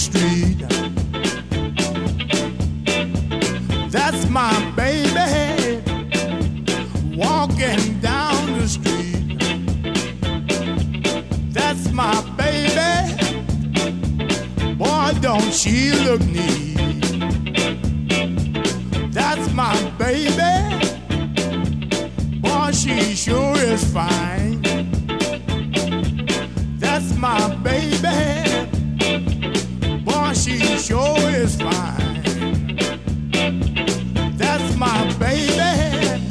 street. That's my baby walking down the street. That's my baby. Boy, don't she look neat. That's my baby. Boy, she sure is fine.